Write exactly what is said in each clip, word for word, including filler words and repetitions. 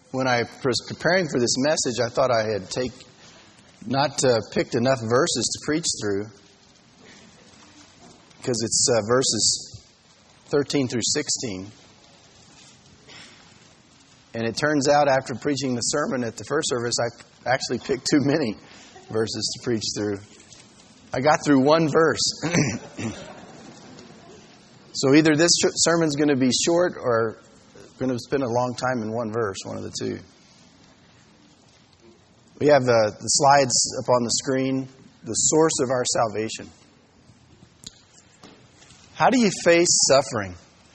when I was preparing for this message, I thought I had take not uh, picked enough verses to preach through, because it's uh, verses thirteen through sixteen. And it turns out after preaching the sermon at the first service, I actually picked too many verses to preach through. I got through one verse. So either this sermon's going to be short or going to spend a long time in one verse, one of the two. We have uh, the slides up on the screen, the source of our salvation. How do you face suffering?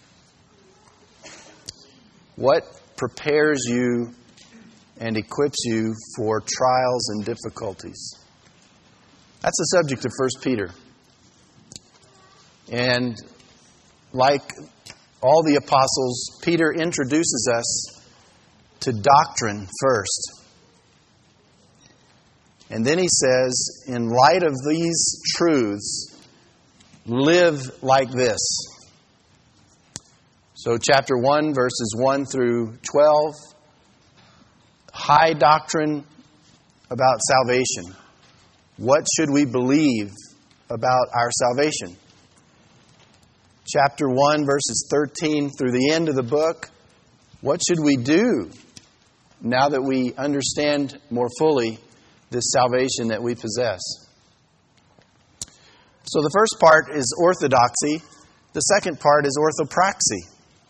What prepares you and equips you for trials and difficulties? That's the subject of First Peter. And like all the apostles, Peter introduces us to doctrine first. And then he says, in light of these truths, live like this. So chapter one, verses one through twelve, high doctrine about salvation. What should we believe about our salvation? Chapter one, verses thirteen through the end of the book. What should we do now that we understand more fully this salvation that we possess? So the first part is orthodoxy. The second part is orthopraxy.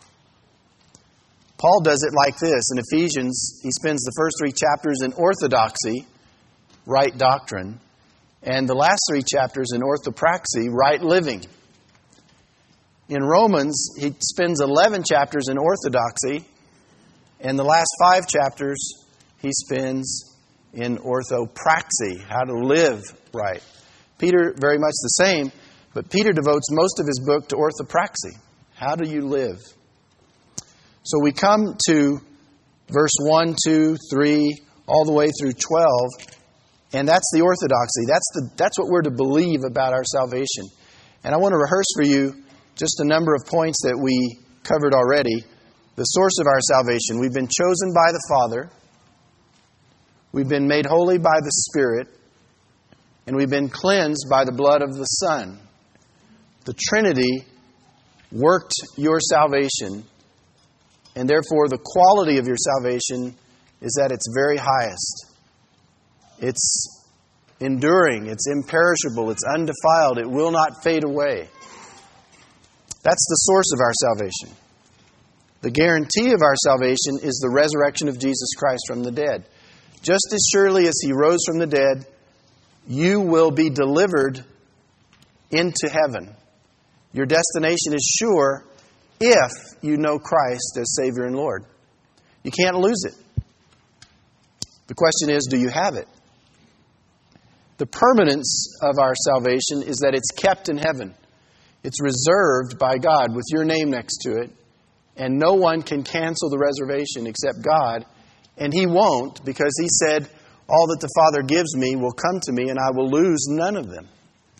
Paul does it like this. In Ephesians, he spends the first three chapters in orthodoxy, right doctrine, and the last three chapters in orthopraxy, right living. In Romans, he spends eleven chapters in orthodoxy, and the last five chapters he spends in orthopraxy, how to live right. Peter, very much the same, but Peter devotes most of his book to orthopraxy. How do you live? So we come to verse one, two, three, all the way through twelve, and that's the orthodoxy. That's the that's what we're to believe about our salvation. And I want to rehearse for you just a number of points that we covered already. The source of our salvation. We've been chosen by the Father. We've been made holy by the Spirit. And we've been cleansed by the blood of the Son. The Trinity worked your salvation. And therefore, the quality of your salvation is at its very highest. It's enduring. It's imperishable. It's undefiled. It will not fade away. That's the source of our salvation. The guarantee of our salvation is the resurrection of Jesus Christ from the dead. Just as surely as He rose from the dead, you will be delivered into heaven. Your destination is sure if you know Christ as Savior and Lord. You can't lose it. The question is, do you have it? The permanence of our salvation is that it's kept in heaven. It's reserved by God with your name next to it. And no one can cancel the reservation except God. And He won't, because He said, all that the Father gives me will come to me, and I will lose none of them.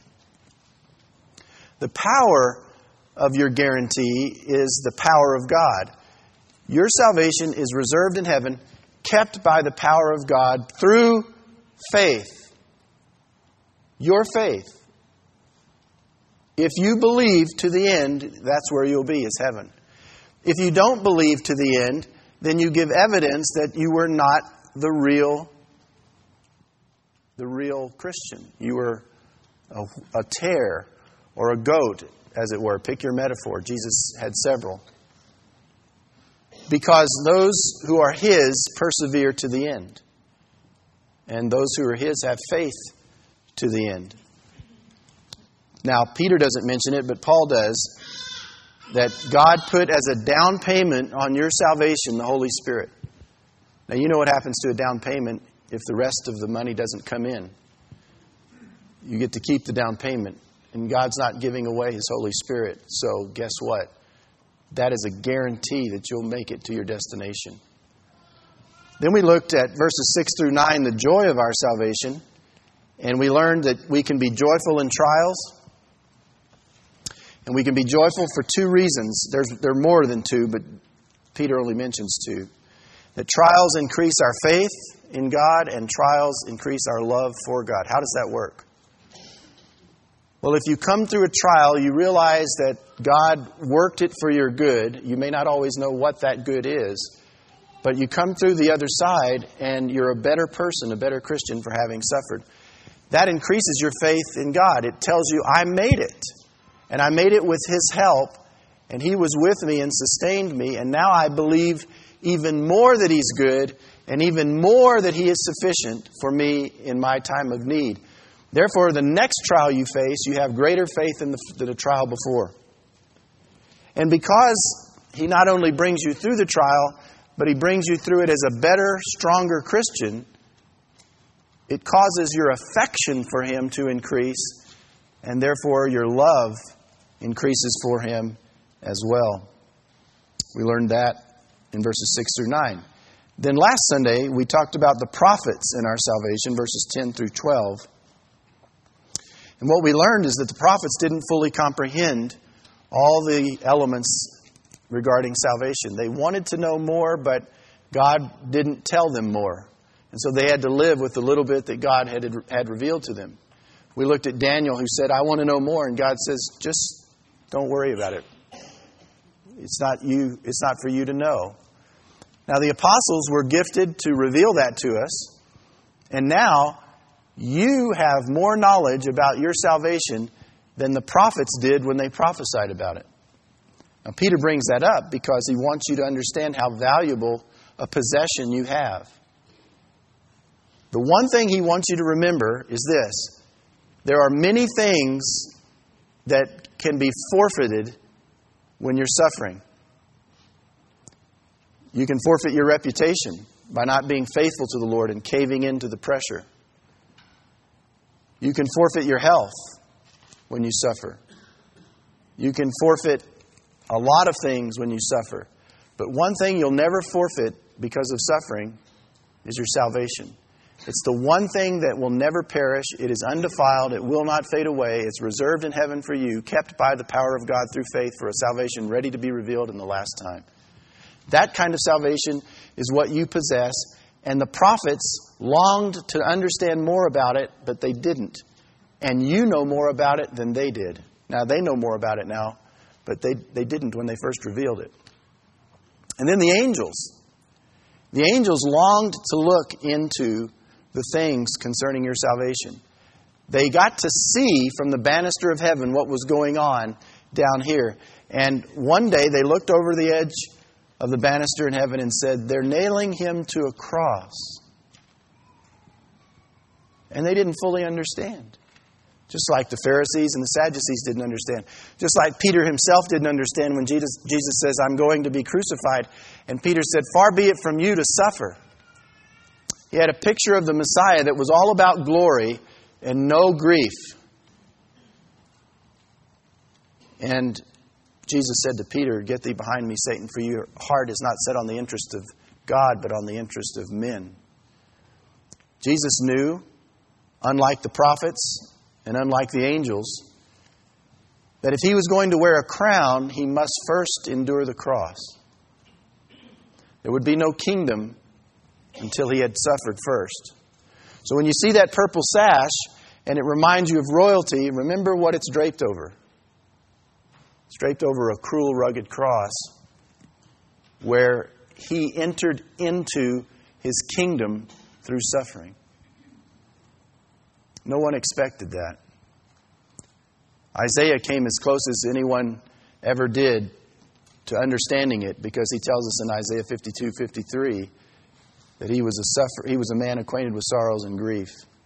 The power of your guarantee is the power of God. Your salvation is reserved in heaven, kept by the power of God through faith. Your faith. If you believe to the end, that's where you'll be, is heaven. If you don't believe to the end, then you give evidence that you were not the real, the real Christian. You were a, a tare or a goat, as it were. Pick your metaphor. Jesus had several. Because those who are His persevere to the end. And those who are His have faith to the end. Now, Peter doesn't mention it, but Paul does, that God put as a down payment on your salvation the Holy Spirit. Now, you know what happens to a down payment if the rest of the money doesn't come in. You get to keep the down payment, and God's not giving away His Holy Spirit. So, guess what? That is a guarantee that you'll make it to your destination. Then we looked at verses six through nine, the joy of our salvation, and we learned that we can be joyful in trials. And we can be joyful for two reasons. There's, there are more than two, but Peter only mentions two. That trials increase our faith in God and trials increase our love for God. How does that work? Well, if you come through a trial, you realize that God worked it for your good. You may not always know what that good is, but you come through the other side and you're a better person, a better Christian for having suffered. That increases your faith in God. It tells you, I made it. And I made it with His help. And He was with me and sustained me. And now I believe even more that He's good. And even more that He is sufficient for me in my time of need. Therefore, the next trial you face, you have greater faith than the, than the trial before. And because He not only brings you through the trial, but He brings you through it as a better, stronger Christian, it causes your affection for Him to increase, and therefore your love increases for Him as well. We learned that in verses six through nine. Then last Sunday, we talked about the prophets in our salvation, verses ten through twelve. And what we learned is that the prophets didn't fully comprehend all the elements regarding salvation. They wanted to know more, but God didn't tell them more. And so they had to live with the little bit that God had, had revealed to them. We looked at Daniel, who said, I want to know more. And God says, just don't worry about it. It's not you. It's not for you to know. Now, the apostles were gifted to reveal that to us. And now, you have more knowledge about your salvation than the prophets did when they prophesied about it. Now, Peter brings that up because he wants you to understand how valuable a possession you have. The one thing he wants you to remember is this. There are many things that can be forfeited when you're suffering. You can forfeit your reputation by not being faithful to the Lord and caving into the pressure. You can forfeit your health when you suffer. You can forfeit a lot of things when you suffer. But one thing you'll never forfeit because of suffering is your salvation. It's the one thing that will never perish. It is undefiled. It will not fade away. It's reserved in heaven for you, kept by the power of God through faith for a salvation ready to be revealed in the last time. That kind of salvation is what you possess. And the prophets longed to understand more about it, but they didn't. And you know more about it than they did. Now, they know more about it now, but they, they didn't when they first revealed it. And then the angels. The angels longed to look into the things concerning your salvation. They got to see from the banister of heaven what was going on down here. And one day they looked over the edge of the banister in heaven and said, they're nailing Him to a cross. And they didn't fully understand. Just like the Pharisees and the Sadducees didn't understand. Just like Peter himself didn't understand when Jesus, Jesus says, I'm going to be crucified. And Peter said, far be it from you to suffer. He had a picture of the Messiah that was all about glory and no grief. And Jesus said to Peter, get thee behind me, Satan, for your heart is not set on the interest of God, but on the interest of men. Jesus knew, unlike the prophets and unlike the angels, that if He was going to wear a crown, He must first endure the cross. There would be no kingdom until He had suffered first. So when you see that purple sash and it reminds you of royalty, remember what it's draped over. It's draped over a cruel, rugged cross where He entered into His kingdom through suffering. No one expected that. Isaiah came as close as anyone ever did to understanding it because he tells us in Isaiah fifty-two fifty-three that he was a suffer, he was a man acquainted with sorrows and grief.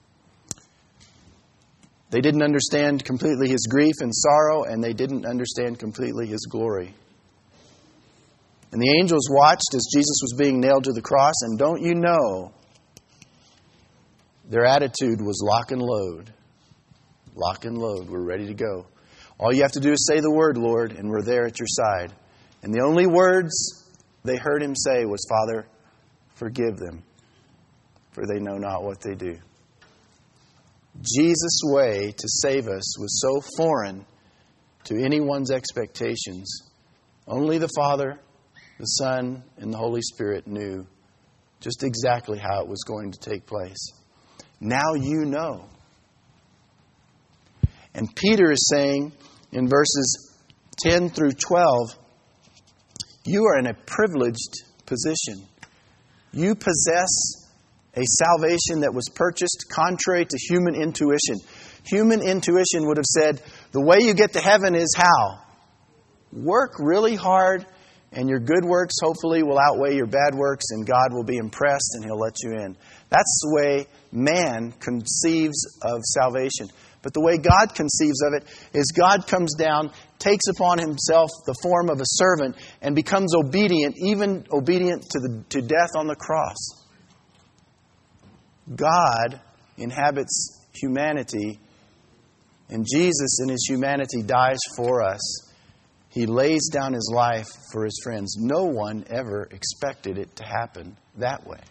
They didn't understand completely His grief and sorrow, and they didn't understand completely His glory. And the angels watched as Jesus was being nailed to the cross, and don't you know, their attitude was lock and load. Lock and load. We're ready to go. All you have to do is say the word, Lord, and we're there at your side. And the only words they heard Him say was, Father, forgive them, for they know not what they do. Jesus' way to save us was so foreign to anyone's expectations. Only the Father, the Son, and the Holy Spirit knew just exactly how it was going to take place. Now you know. And Peter is saying in verses ten through twelve, you are in a privileged position. You possess a salvation that was purchased contrary to human intuition. Human intuition would have said, the way you get to heaven is how? Work really hard, and your good works hopefully will outweigh your bad works, and God will be impressed and He'll let you in. That's the way man conceives of salvation. But the way God conceives of it is God comes down, takes upon Himself the form of a servant, and becomes obedient, even obedient to the to death on the cross. God inhabits humanity, and Jesus in His humanity dies for us. He lays down His life for His friends. No one ever expected it to happen that way.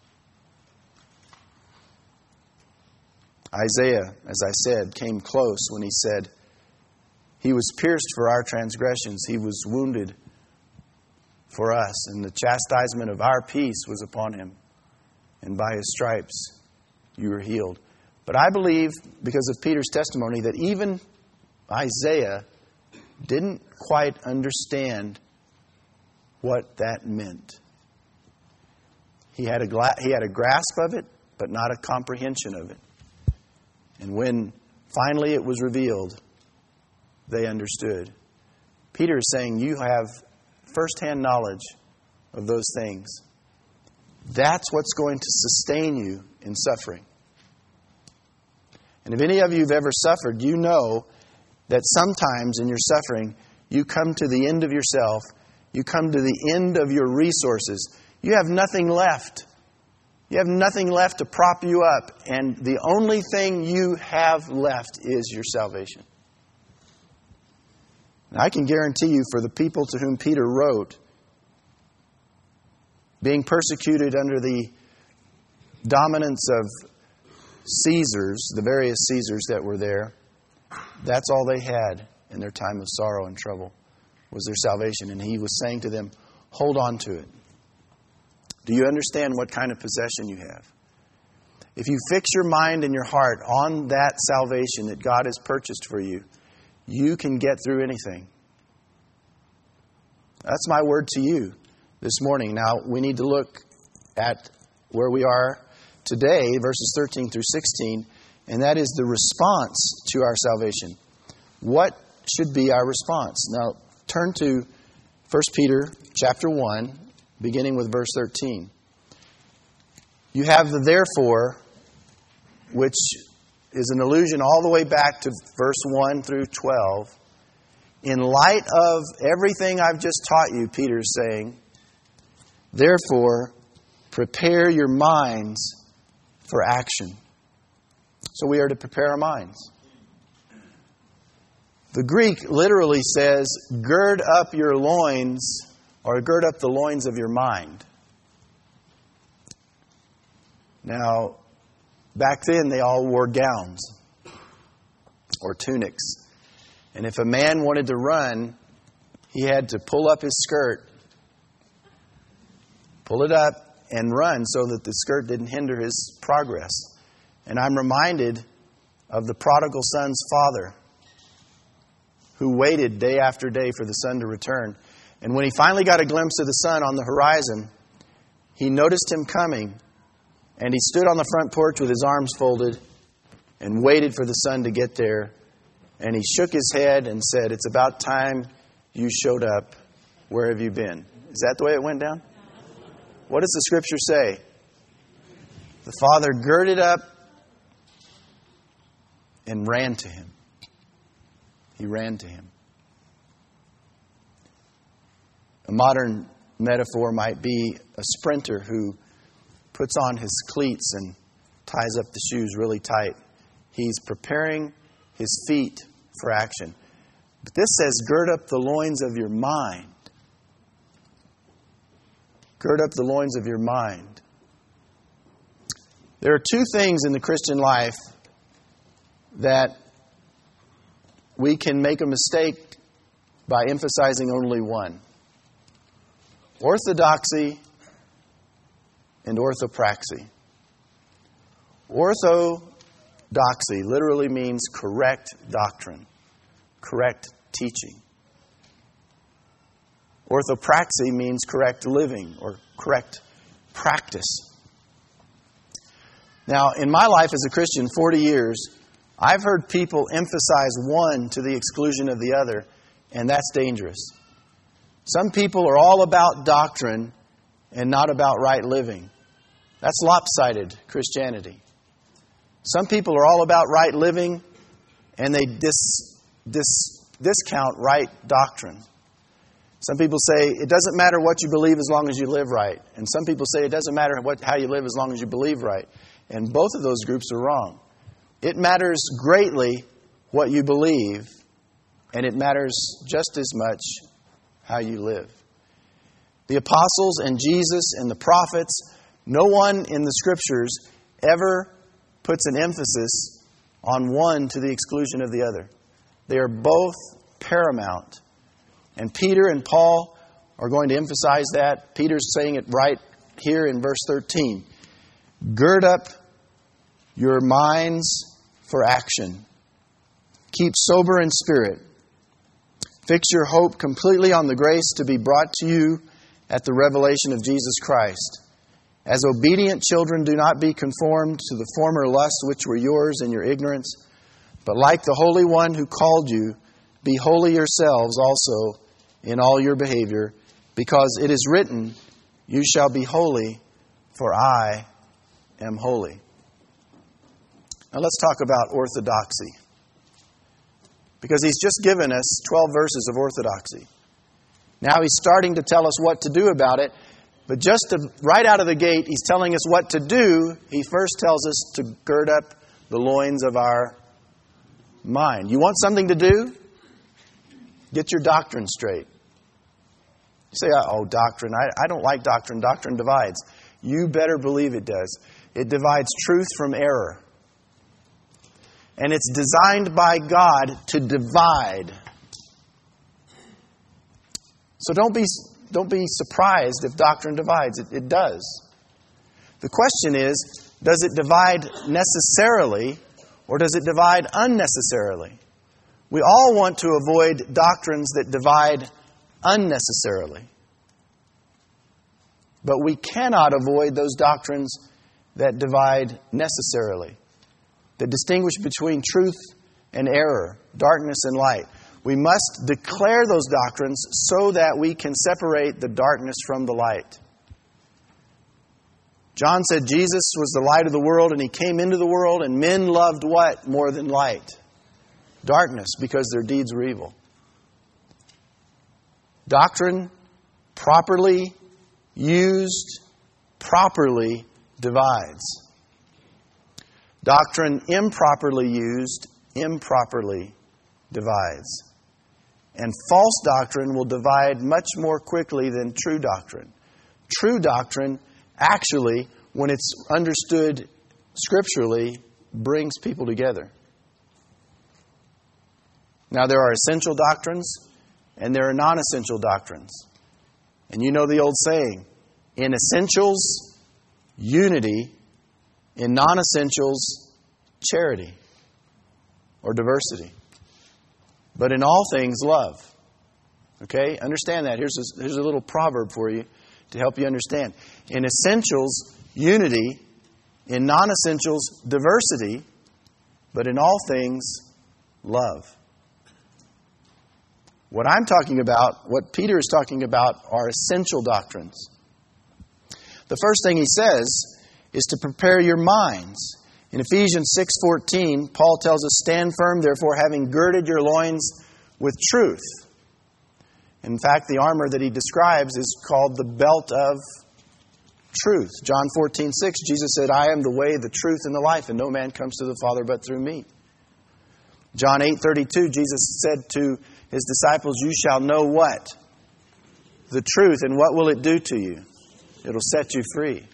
Isaiah, as I said, came close when he said, He was pierced for our transgressions. He was wounded for us. And the chastisement of our peace was upon Him. And by His stripes you were healed. But I believe, because of Peter's testimony, that even Isaiah didn't quite understand what that meant. He had a gla- he had a grasp of it, but not a comprehension of it. And when finally it was revealed, they understood. Peter is saying you have firsthand knowledge of those things. That's what's going to sustain you in suffering. And if any of you have ever suffered, you know that sometimes in your suffering, you come to the end of yourself. You come to the end of your resources. You have nothing left. You have nothing left to prop you up. And the only thing you have left is your salvation. And I can guarantee you, for the people to whom Peter wrote, being persecuted under the dominance of Caesars, the various Caesars that were there, that's all they had in their time of sorrow and trouble, was their salvation. And he was saying to them, hold on to it. Do you understand what kind of possession you have? If you fix your mind and your heart on that salvation that God has purchased for you, you can get through anything. That's my word to you this morning. Now, we need to look at where we are today, verses thirteen through sixteen, and that is the response to our salvation. What should be our response? Now, turn to First Peter chapter one, beginning with verse thirteen. You have the therefore, which is an allusion all the way back to verse one through twelve. In light of everything I've just taught you, Peter's saying, therefore, prepare your minds for action. So we are to prepare our minds. The Greek literally says, gird up your loins, or gird up the loins of your mind. Now, back then they all wore gowns or tunics. And if a man wanted to run, he had to pull up his skirt, pull it up, and run so that the skirt didn't hinder his progress. And I'm reminded of the prodigal son's father, who waited day after day for the son to return. And when he finally got a glimpse of the son on the horizon, he noticed him coming, and he stood on the front porch with his arms folded and waited for the son to get there. And he shook his head and said, it's about time you showed up. Where have you been? Is that the way it went down? What does the Scripture say? The father girded up and ran to him. He ran to him. A modern metaphor might be a sprinter who puts on his cleats and ties up the shoes really tight. He's preparing his feet for action. But this says, gird up the loins of your mind. Gird up the loins of your mind. There are two things in the Christian life that we can make a mistake by emphasizing only one. Orthodoxy and orthopraxy. Orthodoxy literally means correct doctrine, correct teaching. Orthopraxy means correct living or correct practice. Now, in my life as a Christian, forty years, I've heard people emphasize one to the exclusion of the other, and that's dangerous. Some people are all about doctrine and not about right living. That's lopsided Christianity. Some people are all about right living, and they dis, dis, discount right doctrine. Some people say it doesn't matter what you believe as long as you live right. And some people say it doesn't matter what, how you live as long as you believe right. And both of those groups are wrong. It matters greatly what you believe, and it matters just as much how you live. The apostles and Jesus and the prophets, no one in the Scriptures ever puts an emphasis on one to the exclusion of the other. They are both paramount. And Peter and Paul are going to emphasize that. Peter's saying it right here in verse thirteen. Gird up your minds for action. Keep sober in spirit. Fix your hope completely on the grace to be brought to you at the revelation of Jesus Christ. As obedient children, do not be conformed to the former lusts which were yours in your ignorance, but like the Holy One who called you, be holy yourselves also in all your behavior, because it is written, you shall be holy, for I am holy. Now let's talk about orthodoxy. Because he's just given us twelve verses of orthodoxy. Now he's starting to tell us what to do about it. But just to, right out of the gate, he's telling us what to do. He first tells us to gird up the loins of our mind. You want something to do? Get your doctrine straight. You say, oh, doctrine. I, I don't like doctrine. Doctrine divides. You better believe it does. It divides truth from error. And it's designed by God to divide. So don't be, don't be surprised if doctrine divides. It, it does. The question is, does it divide necessarily or does it divide unnecessarily? We all want to avoid doctrines that divide unnecessarily. But we cannot avoid those doctrines that divide necessarily, that distinguish between truth and error, darkness and light. We must declare those doctrines so that we can separate the darkness from the light. John said Jesus was the light of the world, and He came into the world, and men loved what more than light? Darkness, because their deeds were evil. Doctrine, properly used, properly divides. Doctrine, improperly used, improperly divides. And false doctrine will divide much more quickly than true doctrine. True doctrine, actually, when it's understood scripturally, brings people together. Now, there are essential doctrines and there are non-essential doctrines. And you know the old saying, in essentials, unity. In non-essentials, charity or diversity. But in all things, love. Okay? Understand that. Here's a, here's a little proverb for you to help you understand. In essentials, unity. In non-essentials, diversity. But in all things, love. What I'm talking about, what Peter is talking about, are essential doctrines. The first thing he says is to prepare your minds. In Ephesians six fourteen, Paul tells us, stand firm, therefore, having girded your loins with truth. In fact, the armor that he describes is called the belt of truth. John fourteen six, Jesus said, I am the way, the truth, and the life, and no man comes to the Father but through me. John eight thirty-two, Jesus said to His disciples, you shall know what? The truth, and what will it do to you? It'll set you free.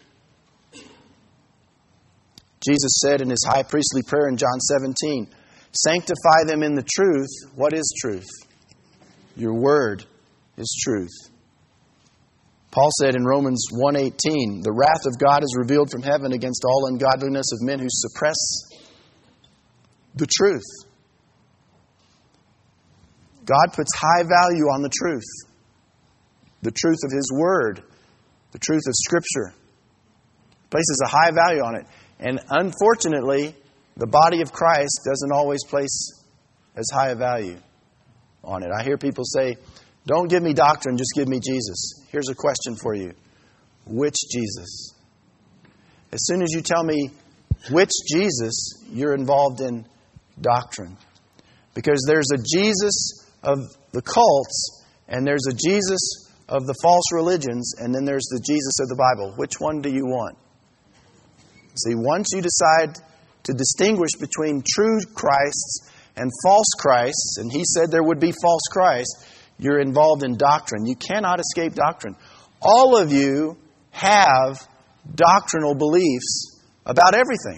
Jesus said in His high priestly prayer in John seventeen, sanctify them in the truth. What is truth? Your word is truth. Paul said in Romans one eighteen, the wrath of God is revealed from heaven against all ungodliness of men who suppress the truth. God puts high value on the truth. The truth of His Word. The truth of Scripture. Places a high value on it. And unfortunately, the body of Christ doesn't always place as high a value on it. I hear people say, don't give me doctrine, just give me Jesus. Here's a question for you. Which Jesus? As soon as you tell me which Jesus, you're involved in doctrine. Because there's a Jesus of the cults, and there's a Jesus of the false religions, and then there's the Jesus of the Bible. Which one do you want? See, once you decide to distinguish between true Christs and false Christs, and He said there would be false Christs, you're involved in doctrine. You cannot escape doctrine. All of you have doctrinal beliefs about everything.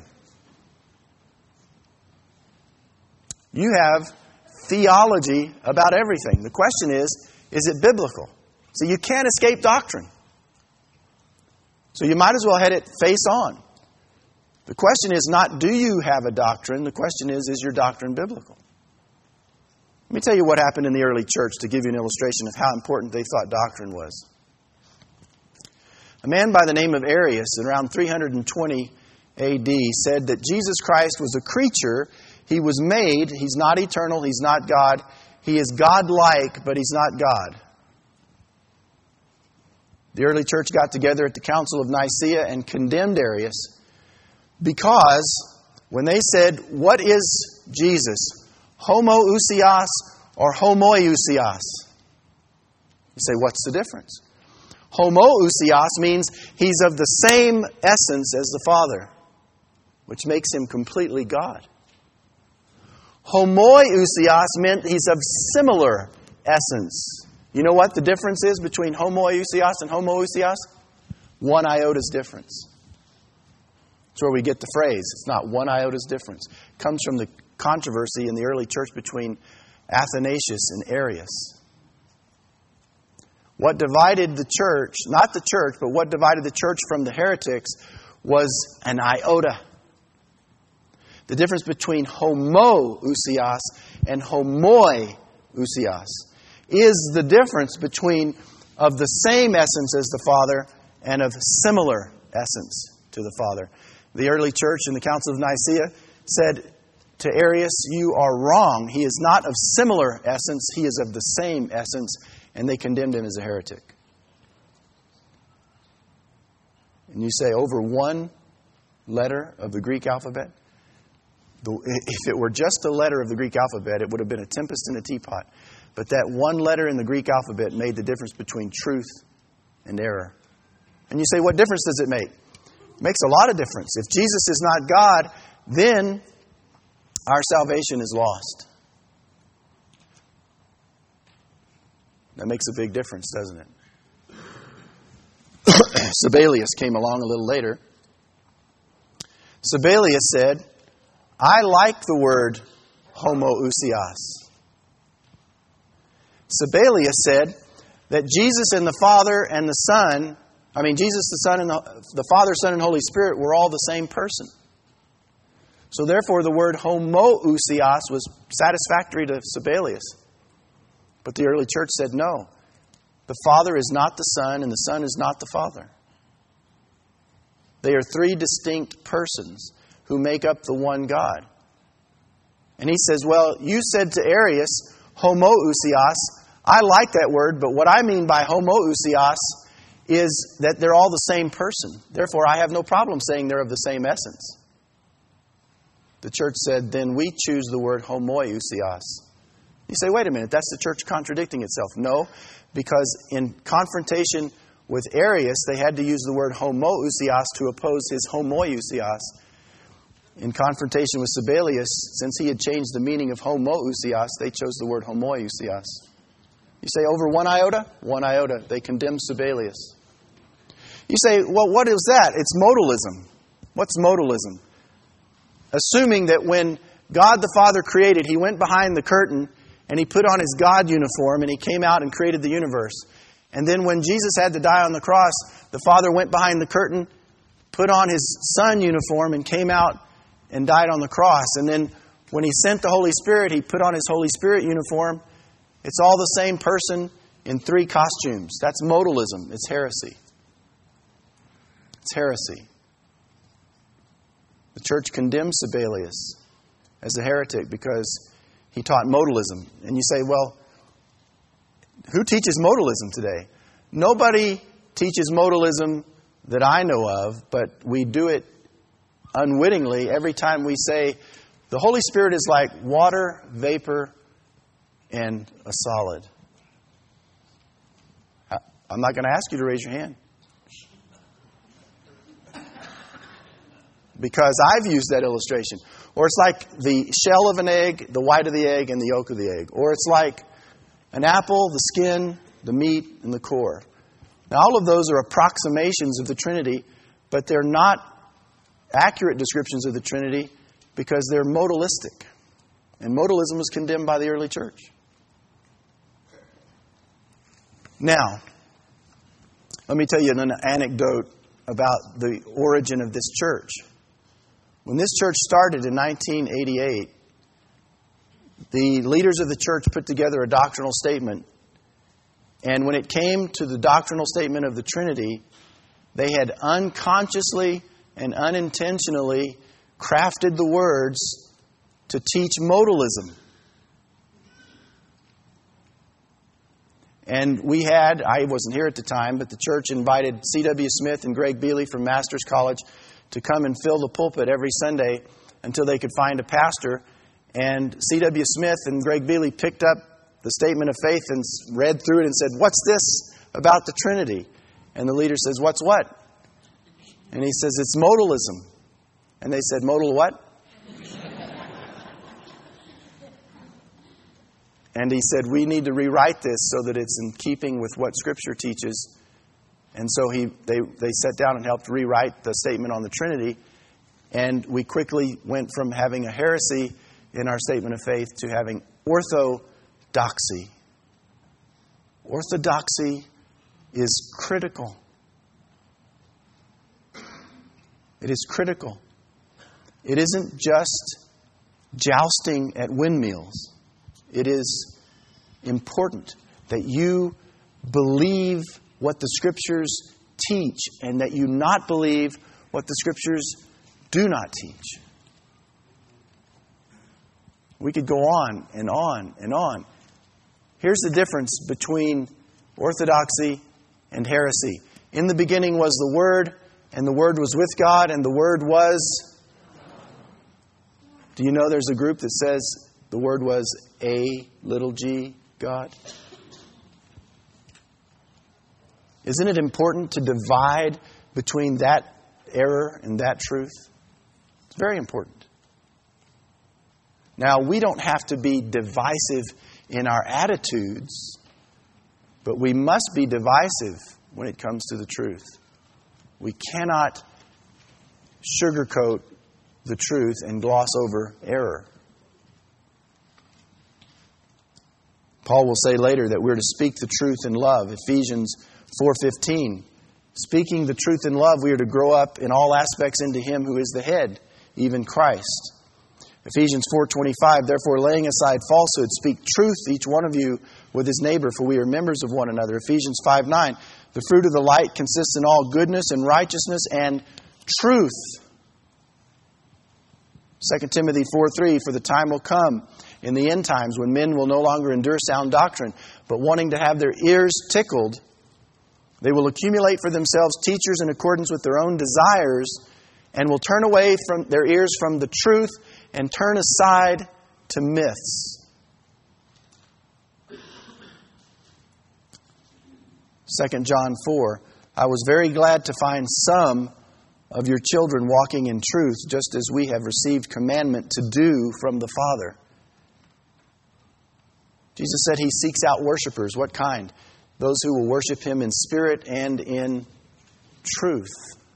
You have theology about everything. The question is, is it biblical? So you can't escape doctrine. So you might as well head it face on. The question is not, do you have a doctrine? The question is, is your doctrine biblical? Let me tell you what happened in the early church to give you an illustration of how important they thought doctrine was. A man by the name of Arius, around three twenty A D, said that Jesus Christ was a creature. He was made. He's not eternal. He's not God. He is God-like, but He's not God. The early church got together at the Council of Nicaea and condemned Arius because when they said, what is Jesus? Homoousios or homoiousios? You say, what's the difference? Homoousios means He's of the same essence as the Father, which makes Him completely God. Homoiousios meant He's of similar essence. You know what the difference is between homoiousios and homoousios? One iota's difference. That's where we get the phrase. It's not one iota's difference. It comes from the controversy in the early church between Athanasius and Arius. What divided the church, not the church, but what divided the church from the heretics was an iota. The difference between homoousios and homoiousios is the difference between of the same essence as the Father and of similar essence to the Father. The early church in the Council of Nicaea said to Arius, you are wrong. He is not of similar essence. He is of the same essence. And they condemned him as a heretic. And you say, over one letter of the Greek alphabet? If it were just a letter of the Greek alphabet, it would have been a tempest in a teapot. But that one letter in the Greek alphabet made the difference between truth and error. And you say, what difference does it make? It makes a lot of difference. If Jesus is not God, then our salvation is lost. That makes a big difference, doesn't it? Sabellius came along a little later. Sabellius said, I like the word homoousios. Sabellius said that Jesus and the Father and the Son, I mean Jesus, the Son, and the, the Father, Son, and Holy Spirit were all the same person. So therefore the word homoousios was satisfactory to Sabellius. But the early church said no. The Father is not the Son and the Son is not the Father. They are three distinct persons who make up the one God. And he says, well, you said to Arius, homoousios. I like that word, but what I mean by homoousios is that they're all the same person. Therefore, I have no problem saying they're of the same essence. The church said, then we choose the word homoiousios. You say, wait a minute, that's the church contradicting itself. No, because in confrontation with Arius, they had to use the word homoousios to oppose his homoiousios. In confrontation with Sabellius, since he had changed the meaning of homoousios, they chose the word homoiousios. You say, over one iota? One iota. They condemned Sabellius. You say, well, what is that? It's modalism. What's modalism? Assuming that when God the Father created, He went behind the curtain and He put on His God uniform and He came out and created the universe. And then when Jesus had to die on the cross, the Father went behind the curtain, put on His Son uniform, and came out and died on the cross. And then when He sent the Holy Spirit, He put on His Holy Spirit uniform. It's all the same person in three costumes. That's modalism. It's heresy. It's heresy. The church condemns Sabellius as a heretic because he taught modalism. And you say, well, who teaches modalism today? Nobody teaches modalism that I know of, but we do it unwittingly every time we say the Holy Spirit is like water, vapor, and a solid. I'm not going to ask you to raise your hand, because I've used that illustration. Or it's like the shell of an egg, the white of the egg, and the yolk of the egg. Or it's like an apple, the skin, the meat, and the core. Now, all of those are approximations of the Trinity, but they're not accurate descriptions of the Trinity because they're modalistic. And modalism was condemned by the early church. Now, let me tell you an anecdote about the origin of this church. When this church started in nineteen eighty-eight, the leaders of the church put together a doctrinal statement. And when it came to the doctrinal statement of the Trinity, they had unconsciously and unintentionally crafted the words to teach modalism. And we had, I wasn't here at the time, but the church invited C W Smith and Greg Bealey from Masters College to come and fill the pulpit every Sunday until they could find a pastor. And C W Smith and Greg Bealey picked up the statement of faith and read through it and said, "What's this about the Trinity?" And the leader says, "What's what?" And he says, "It's modalism." And they said, "Modal what?" And he said, "We need to rewrite this so that it's in keeping with what Scripture teaches." And so he they, they sat down and helped rewrite the statement on the Trinity. And we quickly went from having a heresy in our statement of faith to having orthodoxy. Orthodoxy is critical. It is critical. It isn't just jousting at windmills. It is important that you believe what the Scriptures teach and that you not believe what the Scriptures do not teach. We could go on and on and on. Here's the difference between orthodoxy and heresy. In the beginning was the Word, and the Word was with God, and the Word was... Do you know there's a group that says the Word was a little g God? Isn't it important to divide between that error and that truth? It's very important. Now, we don't have to be divisive in our attitudes, but we must be divisive when it comes to the truth. We cannot sugarcoat the truth and gloss over error. Paul will say later that we're to speak the truth in love. Ephesians four fifteen. Speaking the truth in love, we are to grow up in all aspects into Him who is the head, even Christ. Ephesians four twenty-five. Therefore, laying aside falsehood, speak truth, each one of you, with his neighbor, for we are members of one another. Ephesians five nine. The fruit of the light consists in all goodness and righteousness and truth. Second Timothy four three. For the time will come in the end times when men will no longer endure sound doctrine, but wanting to have their ears tickled, they will accumulate for themselves teachers in accordance with their own desires, and will turn away from their ears from the truth and turn aside to myths. Second John four. I was very glad to find some of your children walking in truth, just as we have received commandment to do from the Father. Jesus said He seeks out worshipers. What kind? Those who will worship Him in spirit and in truth.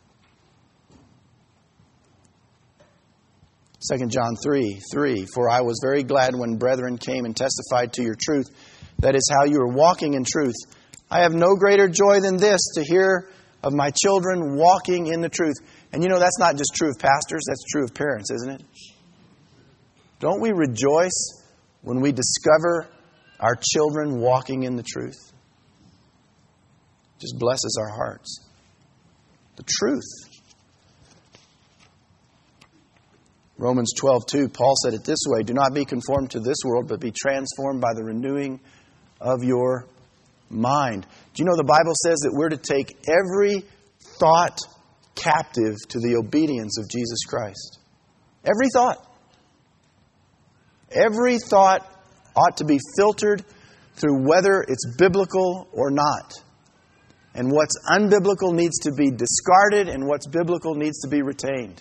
Second John three three. For I was very glad when brethren came and testified to your truth. That is how you are walking in truth, I have no greater joy than this, to hear of my children walking in the truth. And you know, that's not just true of pastors, that's true of parents, isn't it? Don't we rejoice when we discover our children walking in the truth? Just blesses our hearts. The truth. Romans twelve two, Paul said it this way, do not be conformed to this world, but be transformed by the renewing of your mind. Do you know the Bible says that we're to take every thought captive to the obedience of Jesus Christ? Every thought. Every thought ought to be filtered through whether it's biblical or not. And what's unbiblical needs to be discarded, and what's biblical needs to be retained.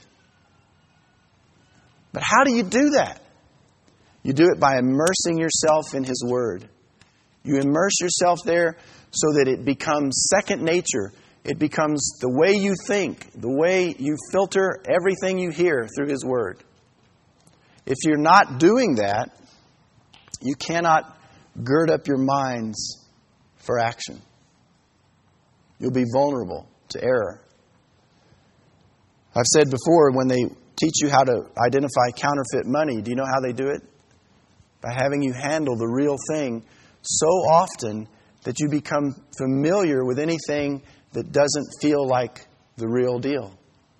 But how do you do that? You do it by immersing yourself in His Word. You immerse yourself there so that it becomes second nature. It becomes the way you think, the way you filter everything you hear through His Word. If you're not doing that, you cannot gird up your minds for action. You'll be vulnerable to error. I've said before, when they teach you how to identify counterfeit money, do you know how they do it? By having you handle the real thing so often that you become familiar with anything that doesn't feel like the real deal.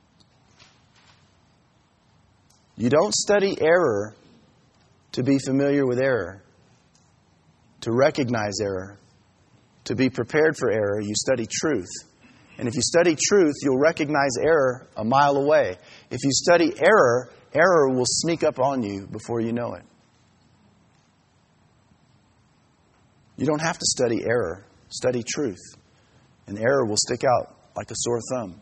You don't study error to be familiar with error, to recognize error, to be prepared for error. You study truth. And if you study truth, you'll recognize error a mile away. If you study error, error will sneak up on you before you know it. You don't have to study error. Study truth. And error will stick out like a sore thumb.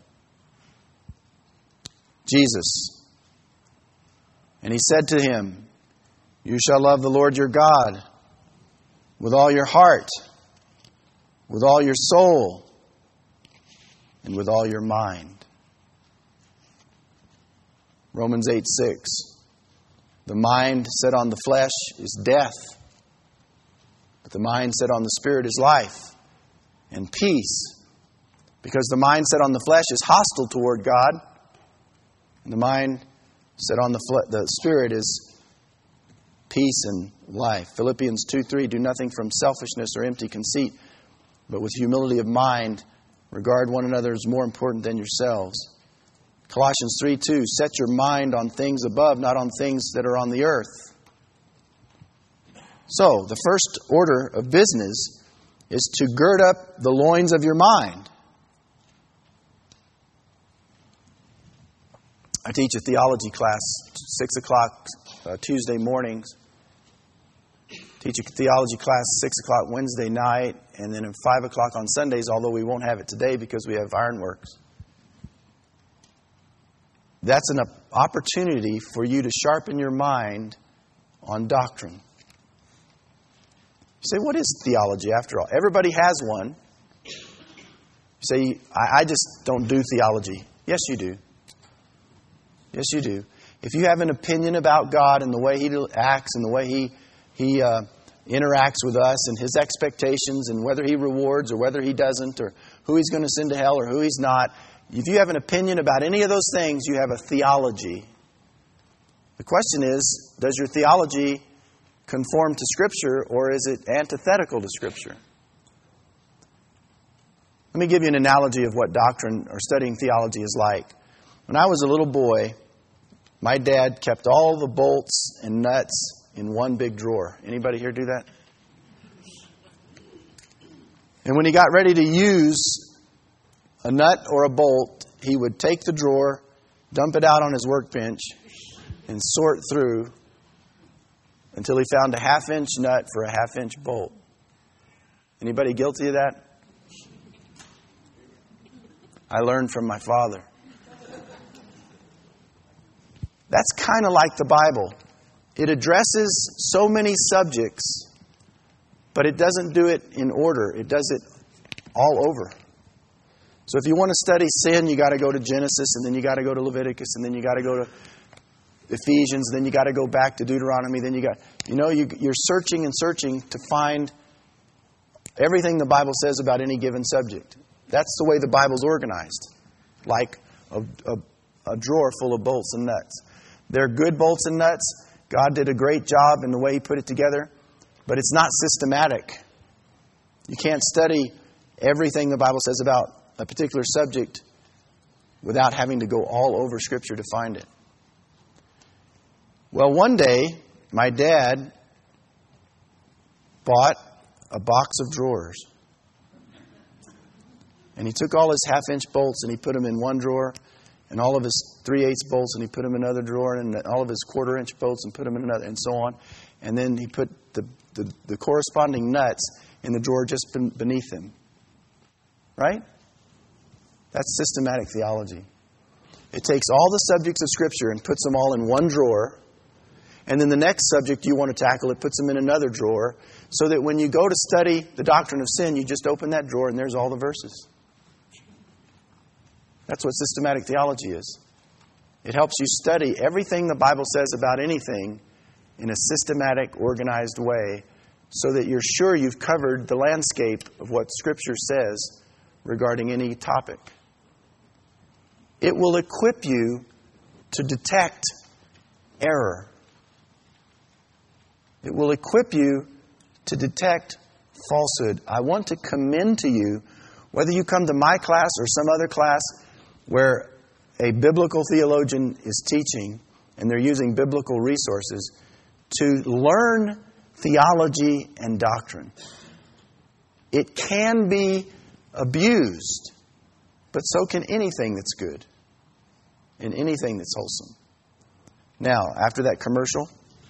Jesus. And He said to him, you shall love the Lord your God with all your heart, with all your soul, and with all your mind. Romans eight six. The mind set on the flesh is death, but the mind set on the Spirit is life and peace. Because the mind set on the flesh is hostile toward God, and the mind set on the fle- the Spirit is peace and life. Philippians two three. Do nothing from selfishness or empty conceit, but with humility of mind, regard one another as more important than yourselves. Colossians three two. Set your mind on things above, not on things that are on the earth. So, the first order of business is to gird up the loins of your mind. I teach a theology class, six o'clock uh, Tuesday mornings. Teach a theology class, six o'clock Wednesday night, and then at five o'clock on Sundays, although we won't have it today because we have Ironworks. That's an opportunity for you to sharpen your mind on doctrine. You say, what is theology after all? Everybody has one. You say, I, I just don't do theology. Yes, you do. Yes, you do. If you have an opinion about God and the way He acts and the way He He uh, interacts with us and His expectations and whether He rewards or whether He doesn't or who He's going to send to hell or who He's not, if you have an opinion about any of those things, you have a theology. The question is, does your theology conform to Scripture or is it antithetical to Scripture? Let me give you an analogy of what doctrine or studying theology is like. When I was a little boy, my dad kept all the bolts and nuts in one big drawer. Anybody here do that? And when he got ready to use a nut or a bolt, he would take the drawer, dump it out on his workbench, and sort through until he found a half-inch nut for a half-inch bolt. Anybody guilty of that? I learned from my father. That's kind of like the Bible. It addresses so many subjects, but it doesn't do it in order. It does it all over. So if you want to study sin, you got to go to Genesis, and then you got to go to Leviticus, and then you got to go to Ephesians, and then you got to go back to Deuteronomy. Then you got, you know, you, you're searching and searching to find everything the Bible says about any given subject. That's the way the Bible's organized. Like a, a, a drawer full of bolts and nuts. They're good bolts and nuts. God did a great job in the way He put it together. But it's not systematic. You can't study everything the Bible says about a particular subject without having to go all over Scripture to find it. Well, one day, my dad bought a box of drawers. And he took all his half-inch bolts and he put them in one drawer, and all of his three-eighths bolts and he put them in another drawer, and all of his quarter-inch bolts and put them in another, and so on. And then he put the, the, the corresponding nuts in the drawer just beneath them. Right? That's systematic theology. It takes all the subjects of Scripture and puts them all in one drawer. And then the next subject you want to tackle, it puts them in another drawer. So that when you go to study the doctrine of sin, you just open that drawer and there's all the verses. That's what systematic theology is. It helps you study everything the Bible says about anything in a systematic, organized way, so that you're sure you've covered the landscape of what Scripture says regarding any topic. It will equip you to detect error. It will equip you to detect falsehood. I want to commend to you, whether you come to my class or some other class where a biblical theologian is teaching and they're using biblical resources, to learn theology and doctrine. It can be abused, but so can anything that's good and anything that's wholesome. Now, after that commercial,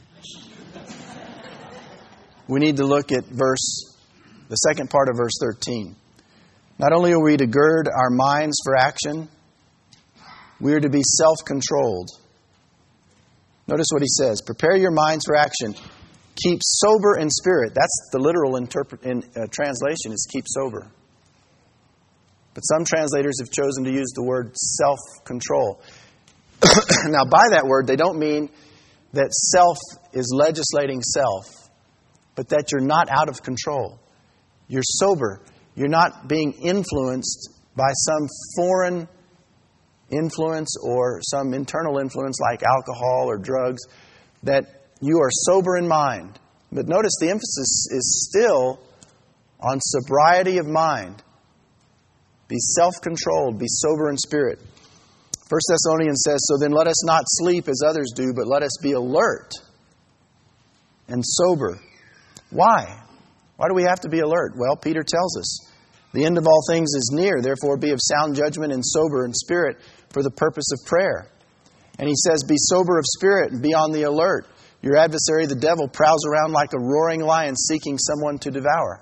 we need to look at verse, the second part of verse thirteen. Not only are we to gird our minds for action, we are to be self-controlled. Notice what he says. Prepare your minds for action. Keep sober in spirit. That's the literal interpret, in, uh, translation is keep sober. But some translators have chosen to use the word self-control. Now, by that word, they don't mean that self is legislating self, but that you're not out of control. You're sober. You're not being influenced by some foreign influence or some internal influence like alcohol or drugs, that you are sober in mind. But notice the emphasis is still on sobriety of mind. Be self-controlled, be sober in spirit. First Thessalonians says, so then let us not sleep as others do, but let us be alert and sober. Why? Why do we have to be alert? Well, Peter tells us, the end of all things is near, therefore be of sound judgment and sober in spirit for the purpose of prayer. And he says, be sober of spirit and be on the alert. Your adversary, the devil, prowls around like a roaring lion seeking someone to devour.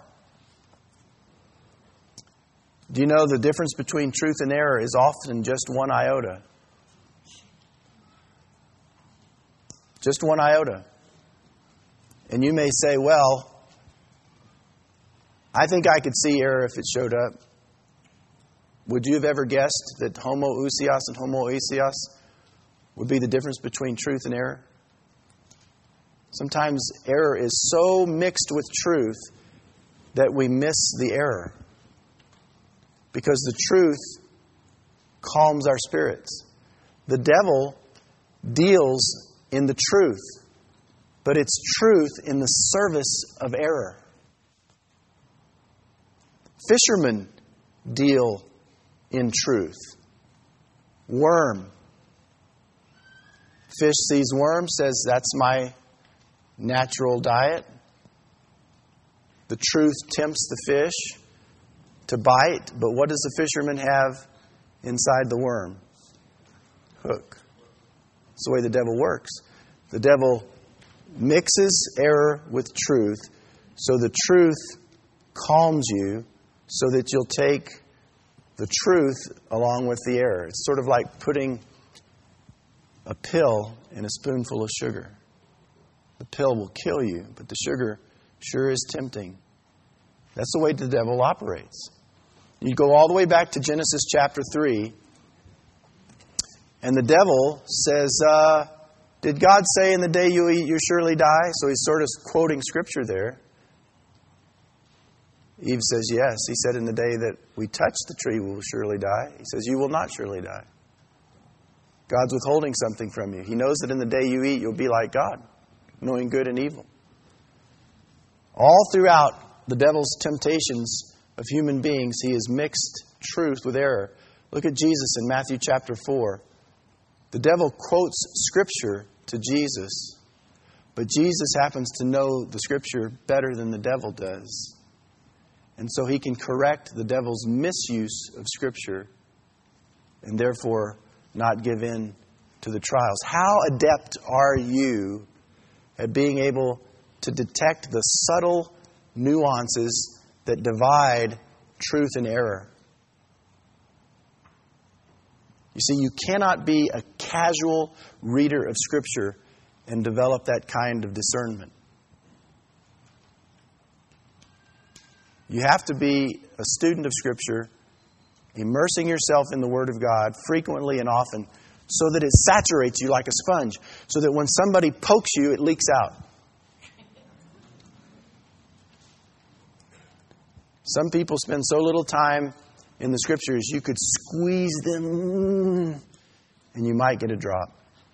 Do you know the difference between truth and error is often just one iota? Just one iota. And you may say, well, I think I could see error if it showed up. Would you have ever guessed that homoousios and homoousios would be the difference between truth and error? Sometimes error is so mixed with truth that we miss the error. Because the truth calms our spirits. The devil deals in the truth, but it's truth in the service of error. Fishermen deal in truth. Worm. Fish sees worm, says, that's my natural diet. The truth tempts the fish to bite, but what does the fisherman have inside the worm? Hook. That's the way the devil works. The devil mixes error with truth, so the truth calms you, so that you'll take the truth along with the error. It's sort of like putting a pill in a spoonful of sugar. The pill will kill you, but the sugar sure is tempting. That's the way the devil operates. You go all the way back to Genesis chapter three, and the devil says, uh, did God say in the day you eat, you surely die? So he's sort of quoting Scripture there. Eve says, yes. He said, in the day that we touch the tree, we will surely die. He says, you will not surely die. God's withholding something from you. He knows that in the day you eat, you'll be like God, knowing good and evil. All throughout the devil's temptations of human beings, he has mixed truth with error. Look at Jesus in Matthew chapter four. The devil quotes Scripture to Jesus, but Jesus happens to know the Scripture better than the devil does. And so he can correct the devil's misuse of Scripture and therefore not give in to the trials. How adept are you at being able to detect the subtle nuances that divide truth and error? You see, you cannot be a casual reader of Scripture and develop that kind of discernment. You have to be a student of Scripture, immersing yourself in the Word of God frequently and often so that it saturates you like a sponge, so that when somebody pokes you, it leaks out. Some people spend so little time in the Scriptures, you could squeeze them and you might get a drop.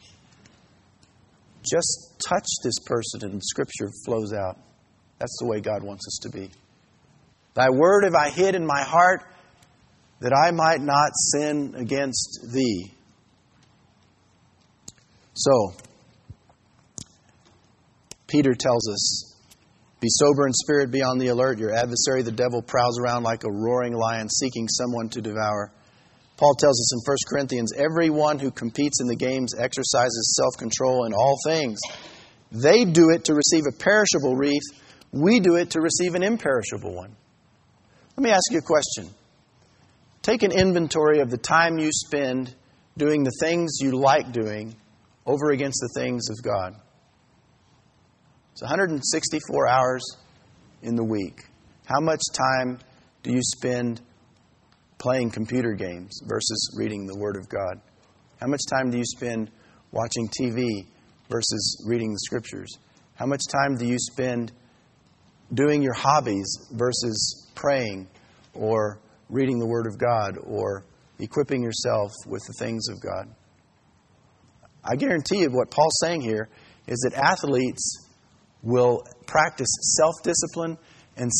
Just touch this person and Scripture flows out. That's the way God wants us to be. Thy word have I hid in my heart, that I might not sin against thee. So, Peter tells us, be sober in spirit, be on the alert. Your adversary, the devil, prowls around like a roaring lion, seeking someone to devour. Paul tells us in First Corinthians, everyone who competes in the games exercises self-control in all things. They do it to receive a perishable wreath. We do it to receive an imperishable one. Let me ask you a question. Take an inventory of the time you spend doing the things you like doing over against the things of God. It's one hundred sixty-four hours in the week. How much time do you spend playing computer games versus reading the Word of God? How much time do you spend watching T V versus reading the Scriptures? How much time do you spend doing your hobbies versus praying or reading the Word of God or equipping yourself with the things of God? I guarantee you what Paul's saying here is that athletes will practice self-discipline and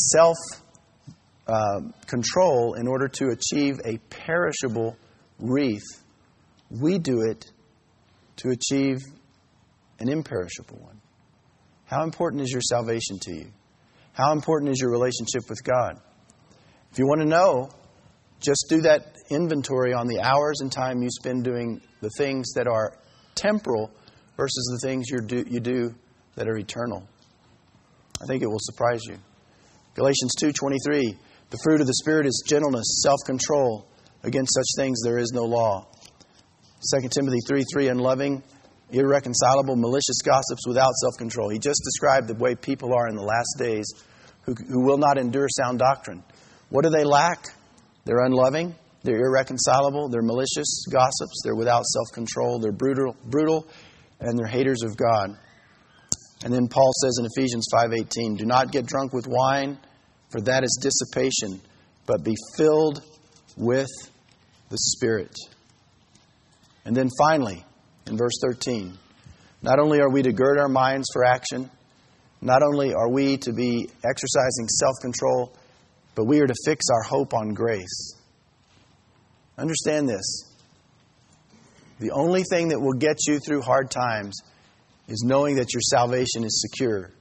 self-control in order to achieve a perishable wreath. We do it to achieve an imperishable one. How important is your salvation to you? How important is your relationship with God? If you want to know, just do that inventory on the hours and time you spend doing the things that are temporal versus the things you do, you do that are eternal. I think it will surprise you. Galatians two twenty-three, the fruit of the Spirit is gentleness, self-control. Against such things there is no law. Second Timothy three three, unloving, irreconcilable, malicious gossips without self-control. He just described the way people are in the last days who, who will not endure sound doctrine. What do they lack? They're unloving, they're irreconcilable, they're malicious gossips, they're without self-control, they're brutal, brutal, and they're haters of God. And then Paul says in Ephesians five eighteen, do not get drunk with wine, for that is dissipation, but be filled with the Spirit. And then finally, in verse thirteen, not only are we to gird our minds for action, not only are we to be exercising self-control, but we are to fix our hope on grace. Understand this. The only thing that will get you through hard times is knowing that your salvation is secure.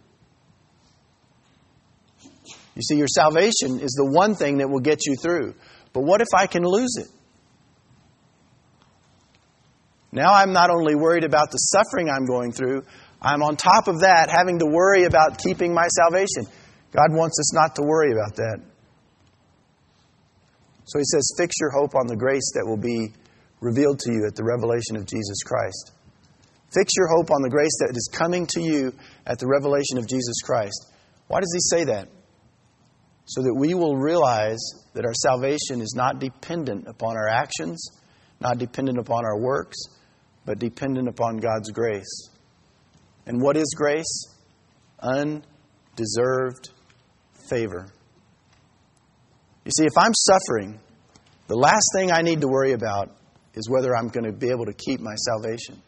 You see, your salvation is the one thing that will get you through. But what if I can lose it? Now I'm not only worried about the suffering I'm going through, I'm on top of that having to worry about keeping my salvation. God wants us not to worry about that. So He says, fix your hope on the grace that will be revealed to you at the revelation of Jesus Christ. Fix your hope on the grace that is coming to you at the revelation of Jesus Christ. Why does He say that? So that we will realize that our salvation is not dependent upon our actions, not dependent upon our works, but dependent upon God's grace. And what is grace? Undeserved favor. You see, if I'm suffering, the last thing I need to worry about is whether I'm going to be able to keep my salvation.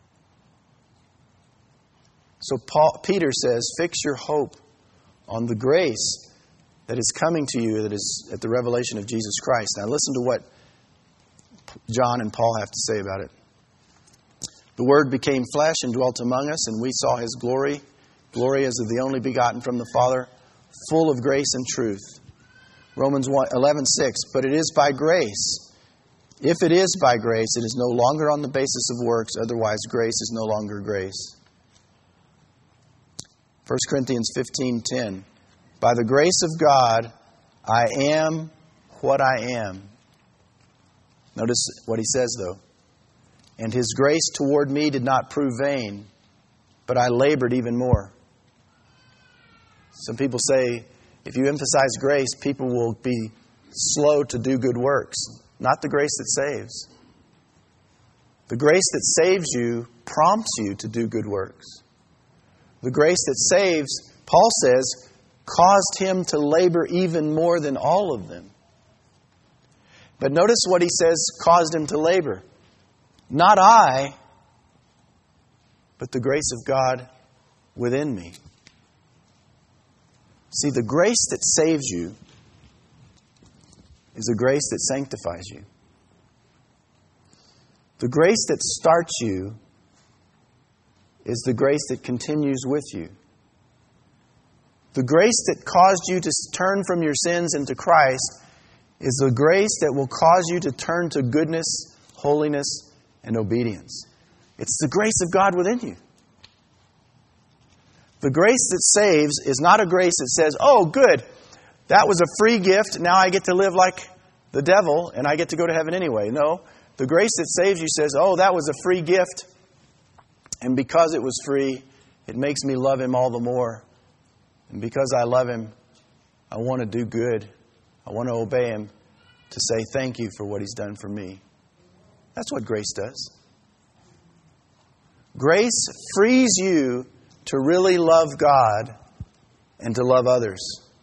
So Paul, Peter says, fix your hope on the grace that is coming to you, that is at the revelation of Jesus Christ. Now listen to what John and Paul have to say about it. The Word became flesh and dwelt among us, and we saw His glory, glory as of the only begotten from the Father, full of grace and truth. Romans eleven six, but it is by grace. If it is by grace, it is no longer on the basis of works, otherwise grace is no longer grace. First Corinthians fifteen ten, by the grace of God, I am what I am. Notice what he says, though. And His grace toward me did not prove vain, but I labored even more. Some people say, if you emphasize grace, people will be slow to do good works. Not the grace that saves. The grace that saves you prompts you to do good works. The grace that saves, Paul says, caused him to labor even more than all of them. But notice what he says caused him to labor. Not I, but the grace of God within me. See, the grace that saves you is a grace that sanctifies you. The grace that starts you is the grace that continues with you. The grace that caused you to turn from your sins into Christ is the grace that will cause you to turn to goodness, holiness, and obedience. It's the grace of God within you. The grace that saves is not a grace that says, oh, good, that was a free gift, now I get to live like the devil and I get to go to heaven anyway. No, the grace that saves you says, oh, that was a free gift, and because it was free, it makes me love Him all the more. And because I love Him, I want to do good. I want to obey Him to say thank you for what He's done for me. That's what grace does. Grace frees you to really love God and to love others.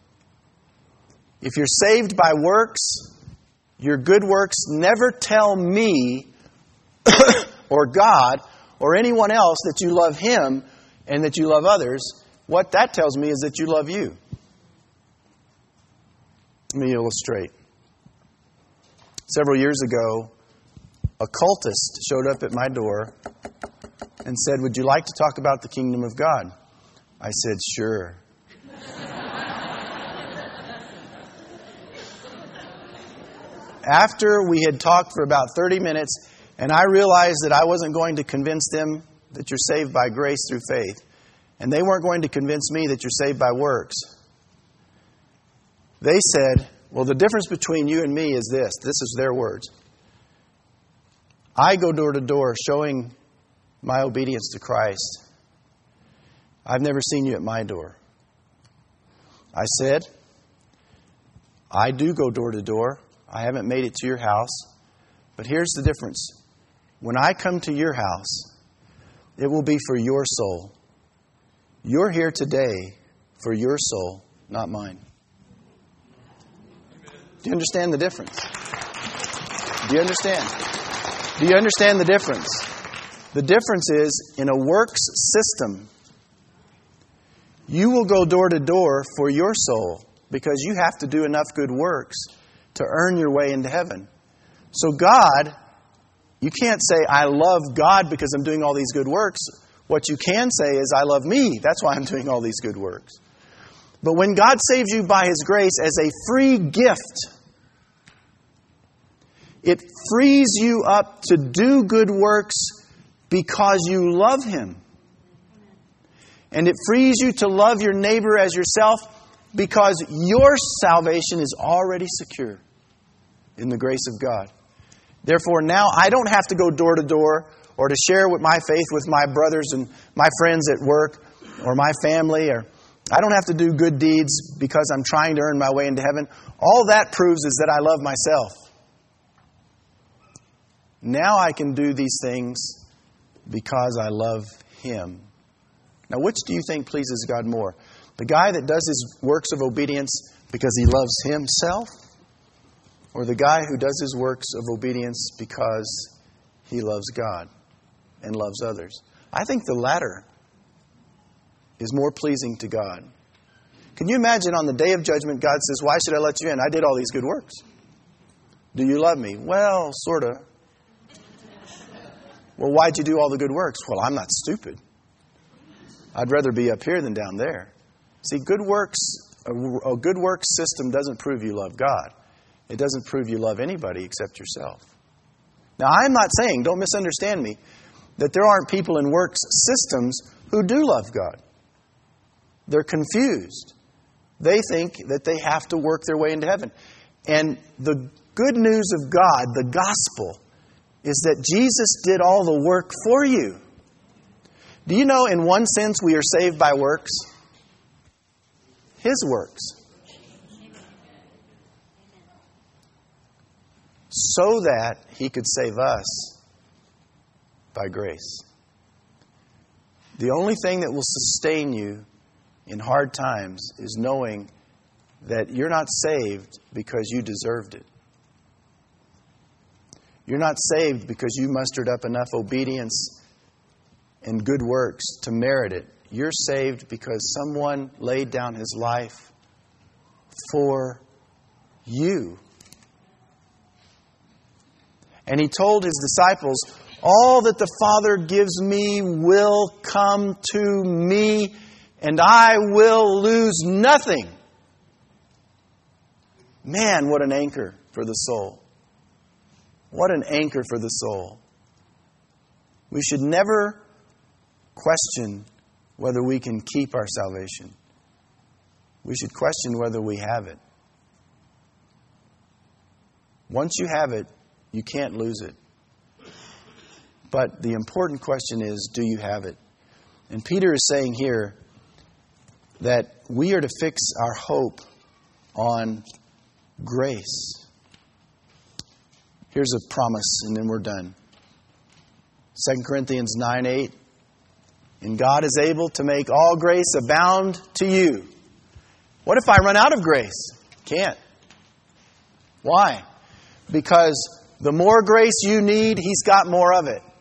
If you're saved by works, your good works never tell me or God or anyone else that you love Him and that you love others. What that tells me is that you love you. Let me illustrate. Several years ago, a cultist showed up at my door and said, would you like to talk about the kingdom of God? I said, sure. After we had talked for about thirty minutes, and I realized that I wasn't going to convince them that you're saved by grace through faith, and they weren't going to convince me that you're saved by works, they said, well, the difference between you and me is this. This is their words. I go door to door showing my obedience to Christ. I've never seen you at my door. I said, I do go door to door. I haven't made it to your house. But here's the difference. When I come to your house, it will be for your soul. You're here today for your soul, not mine. Do you understand the difference? Do you understand? Do you understand the difference? The difference is, in a works system, you will go door to door for your soul because you have to do enough good works to earn your way into heaven. So God, you can't say, I love God because I'm doing all these good works. What you can say is, I love me. That's why I'm doing all these good works. But when God saves you by His grace as a free gift, it frees you up to do good works because you love Him. And it frees you to love your neighbor as yourself because your salvation is already secure in the grace of God. Therefore, now I don't have to go door to door or to share with my faith with my brothers and my friends at work or my family. Or I don't have to do good deeds because I'm trying to earn my way into heaven. All that proves is that I love myself. Now I can do these things because I love Him. Now, which do you think pleases God more? The guy that does his works of obedience because he loves himself? or the guy who does his works of obedience because he loves God and loves others? I think the latter is more pleasing to God. Can you imagine on the day of judgment, God says, why should I let you in? I did all these good works. Do you love me? Well, sort of. Well, why'd you do all the good works? Well, I'm not stupid. I'd rather be up here than down there. See, good works, a good works system doesn't prove you love God. It doesn't prove you love anybody except yourself. Now, I'm not saying, don't misunderstand me, that there aren't people in works systems who do love God. They're confused. They think that they have to work their way into heaven. And the good news of God, the gospel, is that Jesus did all the work for you. Do you know, in one sense, we are saved by works? His works. So that He could save us by grace. The only thing that will sustain you in hard times is knowing that you're not saved because you deserved it. You're not saved because you mustered up enough obedience and good works to merit it. You're saved because someone laid down his life for you. And He told His disciples, all that the Father gives me will come to me, and I will lose nothing. Man, what an anchor for the soul. What an anchor for the soul. We should never question whether we can keep our salvation. We should question whether we have it. Once you have it, you can't lose it. But the important question is, do you have it? And Peter is saying here that we are to fix our hope on grace. Here's a promise, and then we're done. Second Corinthians nine eight. And God is able to make all grace abound to you. What if I run out of grace? Can't. Why? Because the more grace you need, He's got more of it.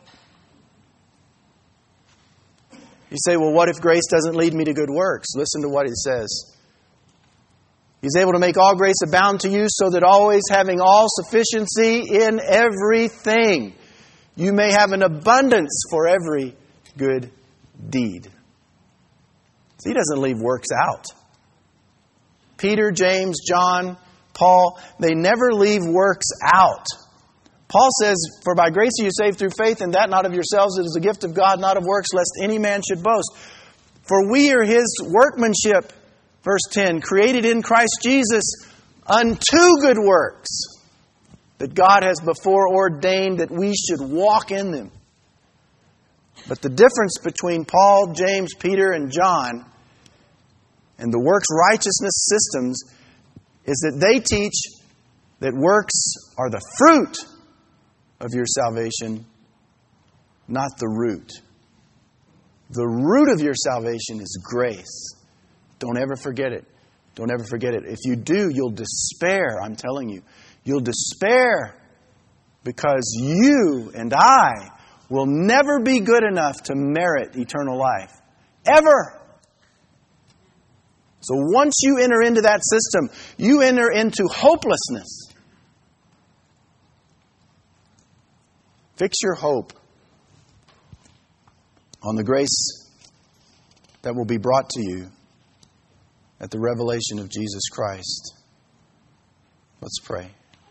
You say, well, what if grace doesn't lead me to good works? Listen to what He says. He's able to make all grace abound to you, so that always having all sufficiency in everything, you may have an abundance for every good deed. So He doesn't leave works out. Peter, James, John, Paul, they never leave works out. Paul says, for by grace are you saved through faith, and that not of yourselves, it is a gift of God, not of works, lest any man should boast. For we are His workmanship, verse ten, created in Christ Jesus unto good works, that God has before ordained that we should walk in them. But the difference between Paul, James, Peter, and John and the works righteousness systems is that they teach that works are the fruit of your salvation, not the root. The root of your salvation is grace. Don't ever forget it. Don't ever forget it. If you do, you'll despair, I'm telling you. You'll despair because you and I will never be good enough to merit eternal life. Ever. So once you enter into that system, you enter into hopelessness. Fix your hope on the grace that will be brought to you at the revelation of Jesus Christ. Let's pray.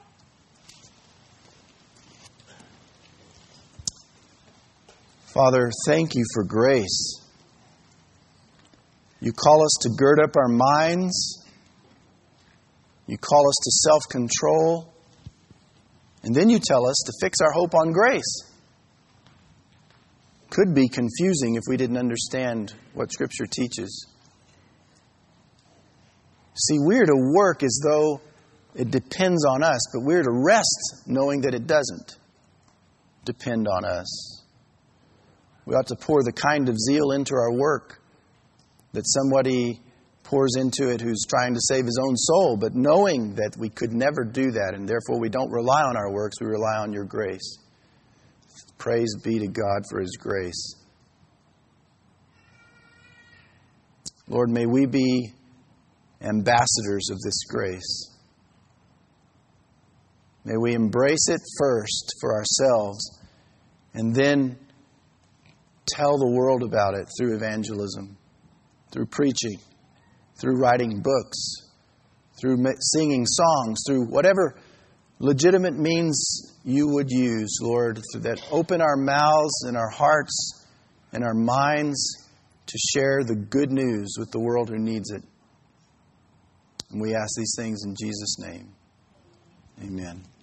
Father, thank You for grace. You call us to gird up our minds. You call us to self-control. And then You tell us to fix our hope on grace. Could be confusing if we didn't understand what Scripture teaches. See, we're to work as though it depends on us, but we're to rest knowing that it doesn't depend on us. We ought to pour the kind of zeal into our work that somebody pours into it who's trying to save his own soul, but knowing that we could never do that, and therefore we don't rely on our works, we rely on your grace. Praise be to God for his grace. Lord, may we be ambassadors of this grace. May we embrace it first for ourselves and then tell the world about it through evangelism, through preaching, through writing books, through singing songs, through whatever legitimate means you would use, Lord, that open our mouths and our hearts and our minds to share the good news with the world who needs it. And we ask these things in Jesus' name. Amen.